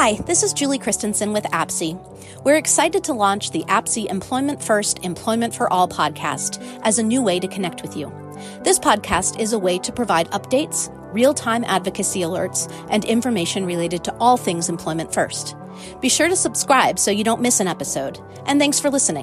Hi, this is Julie Christensen with APSE. We're excited to launch the APSE Employment First, Employment for All podcast as a new way to connect with you. This podcast is a way to provide updates, real-time advocacy alerts, and information related to all things Employment First. Be sure to subscribe so you don't miss an episode. And thanks for listening.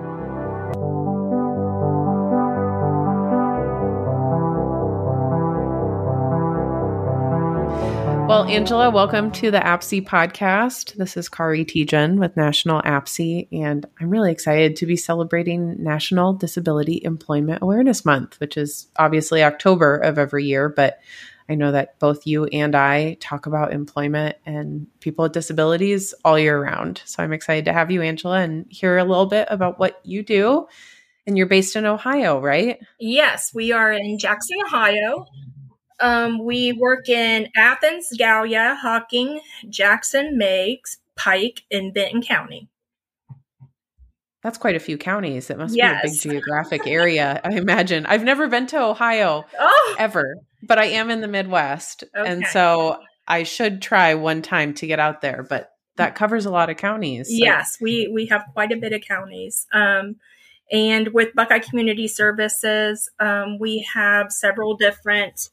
Well, Angela, welcome to the APSE podcast. This is Kari Tijan with National APSE, and I'm really excited to be celebrating National Disability Employment Awareness Month, which is obviously October of every year, but I know that both you and I talk about employment and people with disabilities all year round. So I'm excited to have you, Angela, and hear a little bit about what you do. And you're based in Ohio, right? Yes, we are in Jackson, Ohio. We work in Athens, Gallia, Hocking, Jackson, Meigs, Pike, and Benton County. That's quite a few counties. It must be a big geographic area, I imagine. I've never been to Ohio ever, but I am in the Midwest. Okay. And so I should try one time to get out there, but that covers a lot of counties. So. Yes, we have quite a bit of counties. And with Buckeye Community Services, we have several different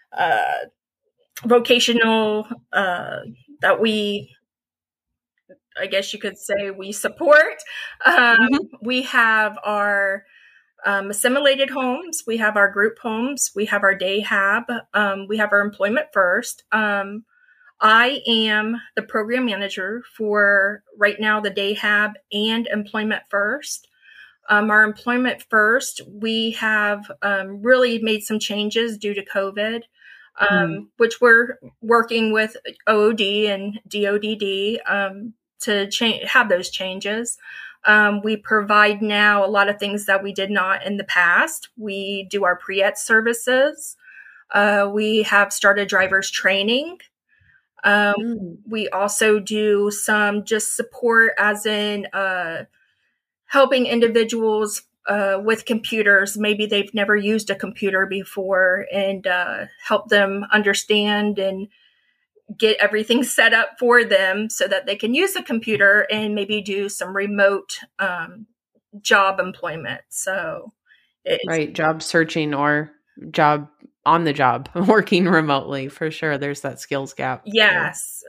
vocational that we, I guess you could say, we support. We have our assimilated homes, we have our group homes, we have our day hab, we have our Employment First. I am the program manager for right now the day hab and Employment First. Our Employment First, we have really made some changes due to COVID. Which we're working with OOD and DODD to have those changes. We provide now a lot of things that we did not in the past. We do our pre-ET services. We have started driver's training. We also do some just support as in helping individuals with computers. Maybe they've never used a computer before, and help them understand and get everything set up for them so that they can use a computer and maybe do some remote job employment. So, right, job searching or job on the job, working remotely, for sure. There's that skills gap. Yes,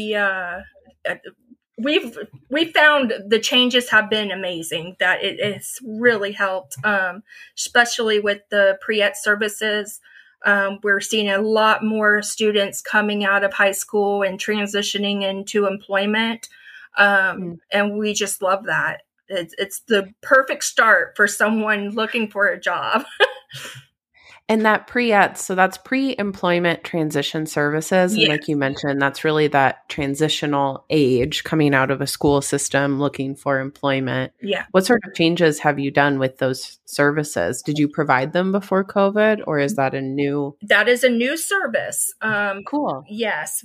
We've found the changes have been amazing, that it's really helped, especially with the pre-ET services. We're seeing a lot more students coming out of high school and transitioning into employment. And we just love that. It's the perfect start for someone looking for a job. And that pre-ET, so that's pre-employment transition services. And like you mentioned, that's really that transitional age coming out of a school system looking for employment. Yeah. What sort of changes have you done with those services? Did you provide them before COVID, or is that a new? That is a new service. Cool. Yes.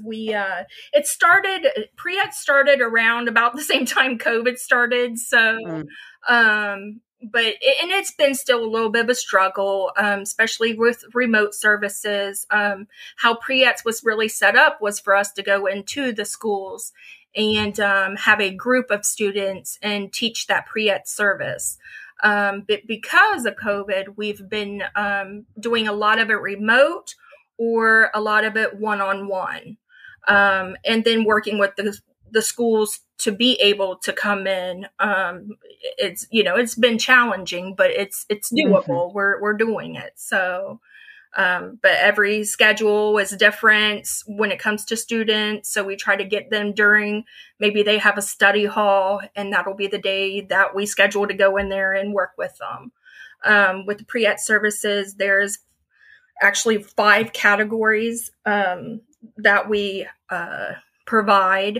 Pre-ET started around about the same time COVID started. So, but it's been still a little bit of a struggle, especially with remote services. How pre-ETs was really set up was for us to go into the schools and have a group of students and teach that pre-ET service. But because of COVID, we've been doing a lot of it remote or a lot of it one-on-one, and then working with the schools to be able to come in. It's been challenging, but it's doable. We're doing it. So, but every schedule is different when it comes to students. So we try to get them during, maybe they have a study hall, and that'll be the day that we schedule to go in there and work with them. With the pre-ET services, there's actually 5 categories that we provide.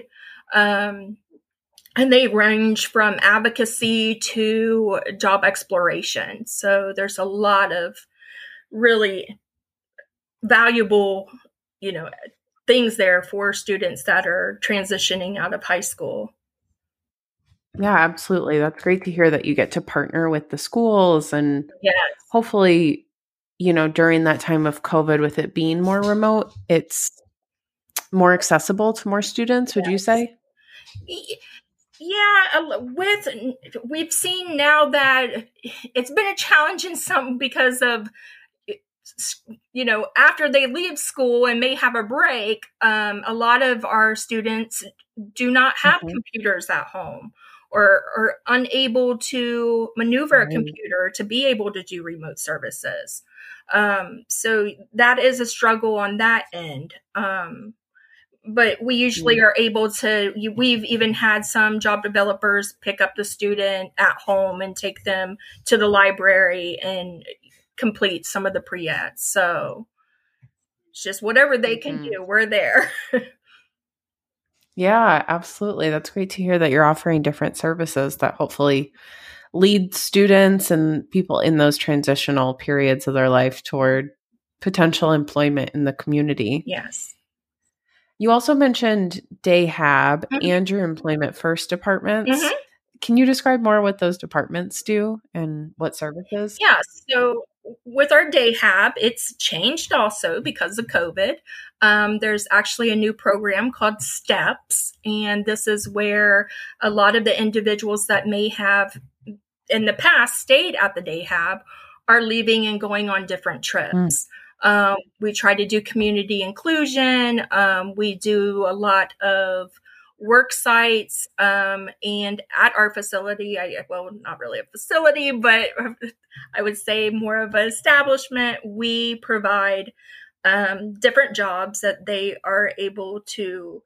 And they range from advocacy to job exploration. So there's a lot of really valuable, things there for students that are transitioning out of high school. Yeah, absolutely. That's great to hear that you get to partner with the schools, and hopefully, during that time of COVID, with it being more remote, it's more accessible to more students, would you say? Yeah, we've seen now that it's been a challenge in some because of, after they leave school and may have a break, a lot of our students do not have computers at home or are unable to maneuver a computer to be able to do remote services. So that is a struggle on that end. But we usually are able to, we've even had some job developers pick up the student at home and take them to the library and complete some of the pre-eds. So it's just whatever they can do, we're there. Yeah, absolutely. That's great to hear that you're offering different services that hopefully lead students and people in those transitional periods of their life toward potential employment in the community. Yes. You also mentioned DayHab and your Employment First departments. Can you describe more what those departments do and what services? Yeah. So with our DayHab, it's changed also because of COVID. There's actually a new program called STEPS, and this is where a lot of the individuals that may have in the past stayed at the DayHab are leaving and going on different trips. We try to do community inclusion. We do a lot of work sites, and at our facility, not really a facility, but I would say more of an establishment. We provide different jobs that they are able to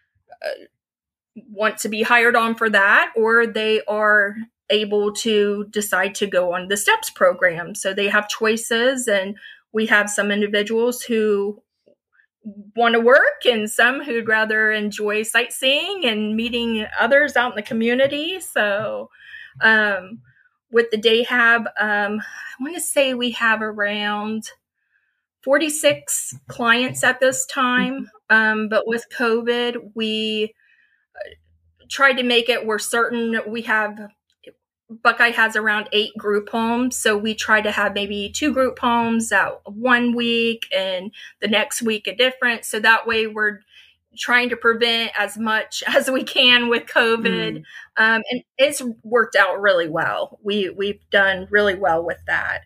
want to be hired on for that, or they are able to decide to go on the STEPS program. So they have choices, and we have some individuals who want to work and some who'd rather enjoy sightseeing and meeting others out in the community. So with the DayHab, I want to say we have around 46 clients at this time. But with COVID, we tried to make it, we're certain we have, Buckeye has around 8 group homes. So we try to have maybe 2 group homes out 1 week and the next week a different. So that way we're trying to prevent as much as we can with COVID. And it's worked out really well. We've done really well with that.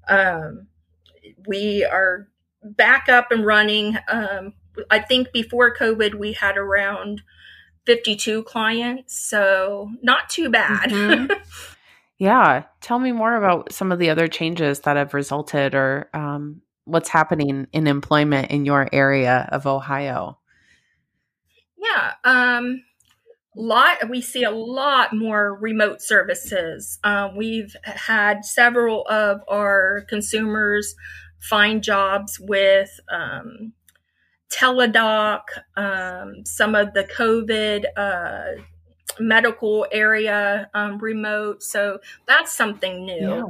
We are back up and running. I think before COVID, we had around 52 clients. So not too bad. Yeah. Tell me more about some of the other changes that have resulted or what's happening in employment in your area of Ohio. Yeah. We see a lot more remote services. We've had several of our consumers find jobs with Teladoc, some of the COVID medical area remote. So that's something new.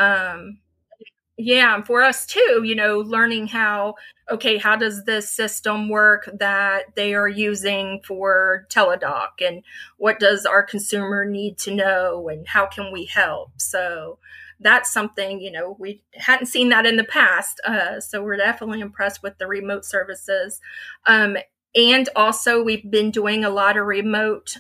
Yeah, for us too, learning how does this system work that they are using for Teladoc, and what does our consumer need to know, and how can we help? So that's something, we hadn't seen that in the past. So we're definitely impressed with the remote services. And also we've been doing a lot of remote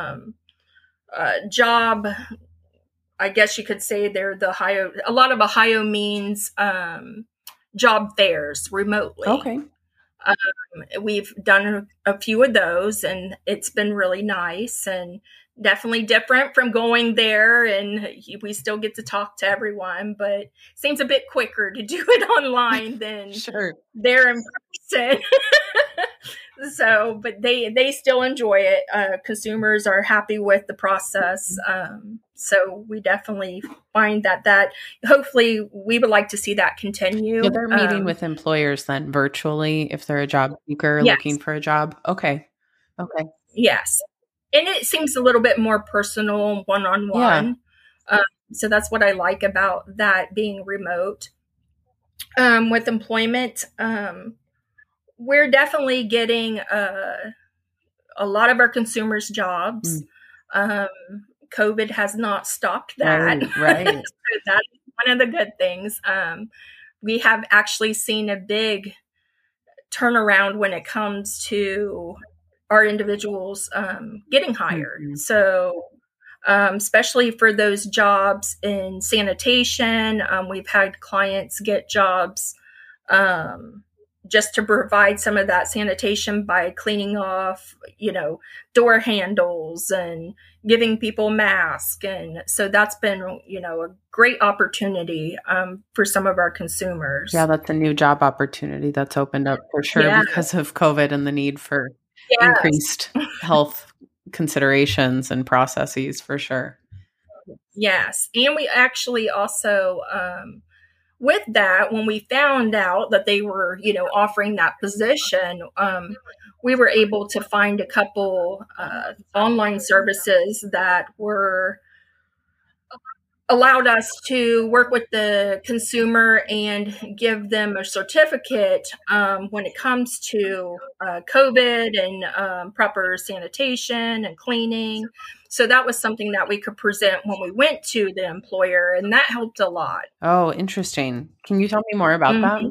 job, I guess you could say they're a lot of Ohio means job fairs remotely. Okay. We've done a few of those, and it's been really nice and definitely different from going there. And we still get to talk to everyone, but it seems a bit quicker to do it online than there in person. So, but they still enjoy it. Consumers are happy with the process. So we definitely find that hopefully we would like to see that continue. So they're meeting with employers then virtually if they're a job seeker looking for a job. Okay. Yes. And it seems a little bit more personal, one-on-one. Yeah. So that's what I like about that being remote. With employment, we're definitely getting a lot of our consumers jobs. COVID has not stopped that. Right. So that's one of the good things. We have actually seen a big turnaround when it comes to our individuals getting hired. Mm-hmm. So especially for those jobs in sanitation, we've had clients get jobs just to provide some of that sanitation by cleaning off, door handles and giving people masks. And so that's been, a great opportunity for some of our consumers. Yeah, that's a new job opportunity that's opened up for sure because of COVID and the need for increased health considerations and processes for sure. Yes. And we actually also, with that, when we found out that they were, offering that position, we were able to find a couple online services that were allowed us to work with the consumer and give them a certificate when it comes to COVID and proper sanitation and cleaning. So that was something that we could present when we went to the employer, and that helped a lot. Oh, interesting. Can you tell me more about that?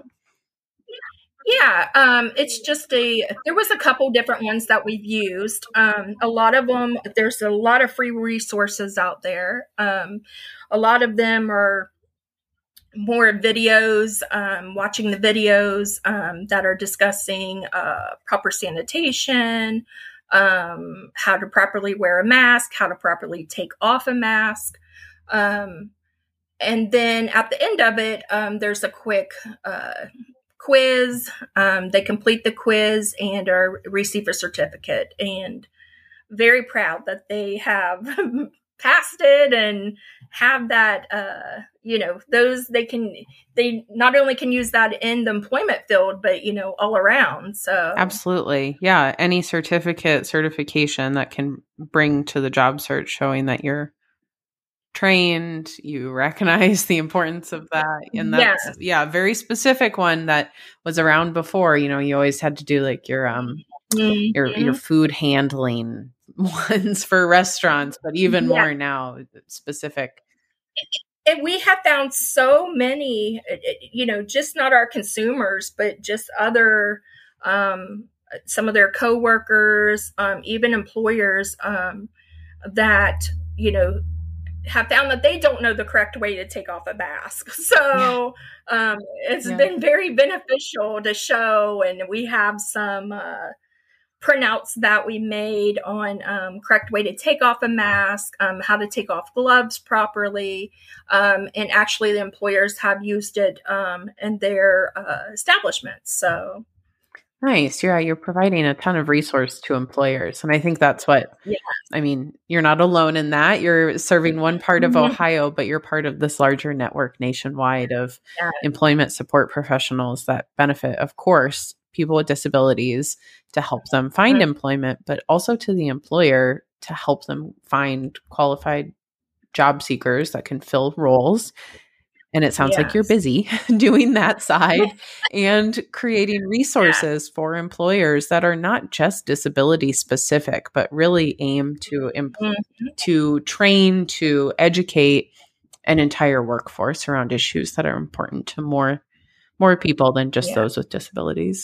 Yeah, it's just there was a couple different ones that we've used. A lot of them, there's a lot of free resources out there. A lot of them are more videos, watching the videos that are discussing proper sanitation, how to properly wear a mask, how to properly take off a mask. And then at the end of it, there's a quick quiz. They complete the quiz and receive a certificate, and very proud that they have passed it and have that, they not only can use that in the employment field, but, all around. So absolutely. Yeah. Any certification that can bring to the job search showing that you're trained, you recognize the importance of that. And that's, very specific one that was around before. You always had to do like your food handling ones for restaurants, but even more now specific. And we have found so many, just not our consumers, but just other, some of their coworkers, even employers that, have found that they don't know the correct way to take off a mask. So it's been very beneficial to show, and we have some printouts that we made on correct way to take off a mask, how to take off gloves properly, and actually the employers have used it in their establishments. So nice. You're providing a ton of resource to employers. And I think that's what, you're not alone in that. You're serving one part of Ohio, but you're part of this larger network nationwide of employment support professionals that benefit, of course, people with disabilities to help them find employment, but also to the employer to help them find qualified job seekers that can fill roles. And it sounds like you're busy doing that side and creating resources for employers that are not just disability specific, but really aim to to train, to educate an entire workforce around issues that are important to more people than just those with disabilities.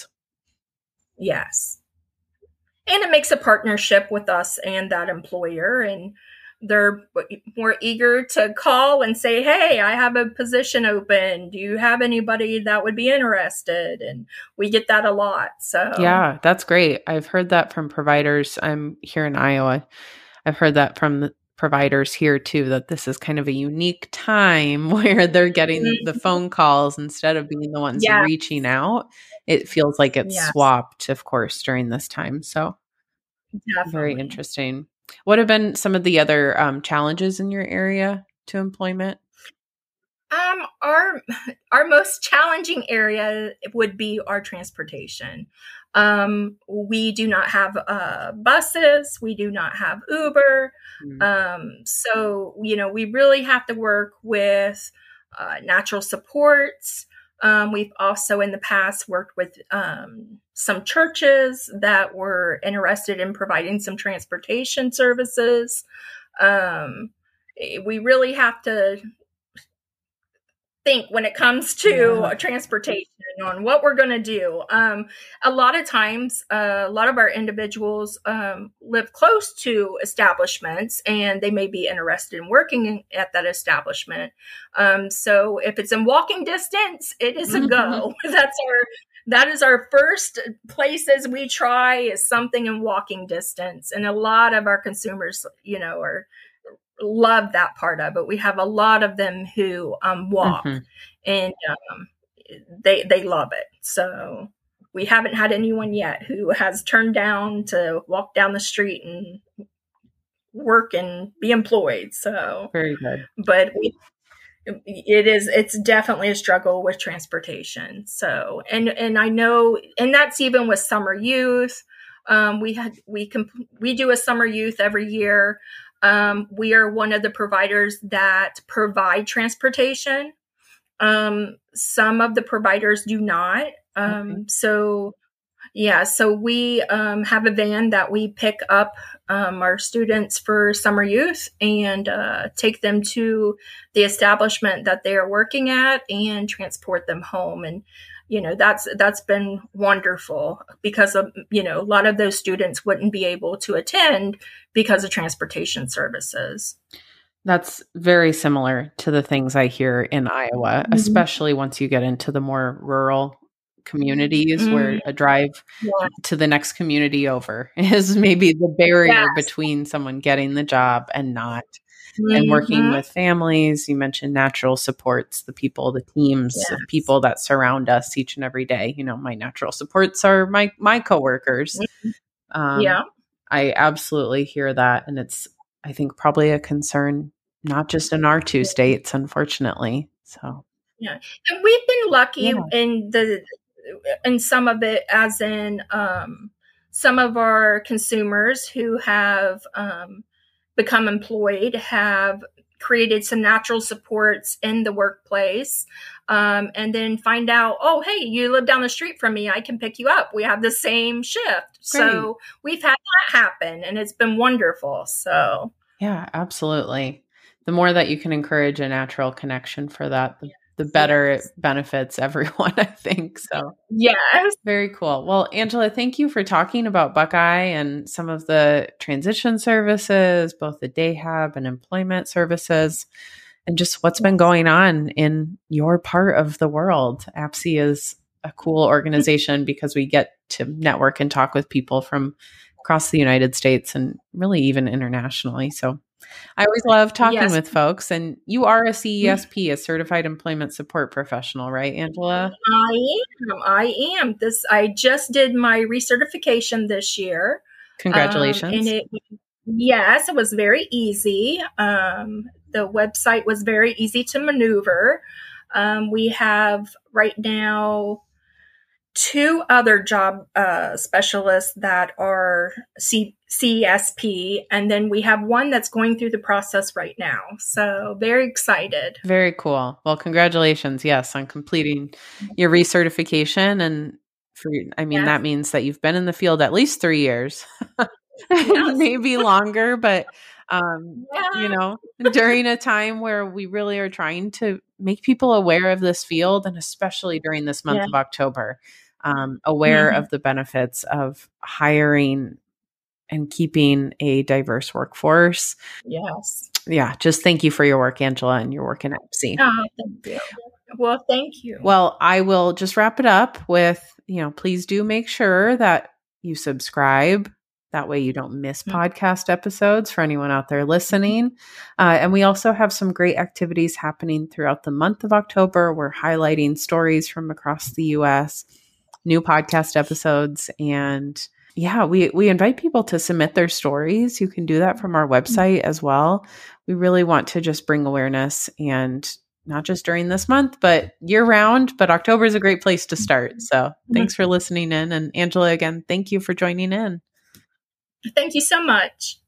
Yes. And it makes a partnership with us and that employer, and they're more eager to call and say, hey, I have a position open. Do you have anybody that would be interested? And we get that a lot. So yeah, that's great. I've heard that from providers. I'm here in Iowa. I've heard that from the providers here too, that this is kind of a unique time where they're getting the phone calls instead of being the ones reaching out. It feels like it's swapped, of course, during this time. So very interesting. What have been some of the other challenges in your area to employment? Our most challenging area would be our transportation. We do not have buses. We do not have Uber. So, we really have to work with natural supports. We've also in the past worked with some churches that were interested in providing some transportation services. We really have to think when it comes to transportation on what we're going to do. A lot of times, a lot of our individuals live close to establishments, and they may be interested in working at that establishment. So if it's in walking distance, it is a go. That is our first places we try, is something in walking distance. And a lot of our consumers, love that part of it. We have a lot of them who walk, and they love it. So we haven't had anyone yet who has turned down to walk down the street and work and be employed. So very good. But it's definitely a struggle with transportation. So, and I know, and that's even with summer youth. We do a summer youth every year. We are one of the providers that provide transportation. Some of the providers do not. So we have a van that we pick up our students for summer youth and take them to the establishment that they are working at and transport them home. And that's been wonderful, because of a lot of those students wouldn't be able to attend because of transportation services. That's very similar to the things I hear in Iowa, especially once you get into the more rural communities where a drive to the next community over is maybe the barrier between someone getting the job and not. And working with families, you mentioned natural supports, the people, the teams of people that surround us each and every day. My natural supports are my coworkers. I absolutely hear that. And it's, I think, probably a concern, not just in our two states, unfortunately. So, and we've been lucky in some of it, as in some of our consumers who have become employed have created some natural supports in the workplace, and then find out, oh, hey, you live down the street from me, I can pick you up. We have the same shift. Great. So we've had that happen, and it's been wonderful. So yeah, absolutely. The more that you can encourage a natural connection for that, the better it benefits everyone, I think. So yes. Very cool. Well, Angela, thank you for talking about Buckeye and some of the transition services, both the day hab and employment services, and just what's been going on in your part of the world. APSE is a cool organization because we get to network and talk with people from across the United States and really even internationally. So I always love talking with folks. And you are a CESP, a Certified Employment Support Professional, right, Angela? I am. I just did my recertification this year. Congratulations. It was very easy. The website was very easy to maneuver. We have right now 2 other job specialists that are CESP, and then we have one that's going through the process right now. So very excited. Very cool. Well, congratulations, yes, on completing your recertification. And that means that you've been in the field at least 3 years, maybe longer, but during a time where we really are trying to make people aware of this field, and especially during this month of October, aware of the benefits of hiring and keeping a diverse workforce. Yes. Yeah. Just thank you for your work, Angela, and your work in APSE. Oh, thank you. Well, thank you. Well, I will just wrap it up with, please do make sure that you subscribe. That way you don't miss podcast episodes for anyone out there listening. And we also have some great activities happening throughout the month of October. We're highlighting stories from across the U.S., new podcast episodes. And we invite people to submit their stories. You can do that from our website as well. We really want to just bring awareness, and not just during this month, but year round. But October is a great place to start. So thanks for listening in. And Angela, again, thank you for joining in. Thank you so much.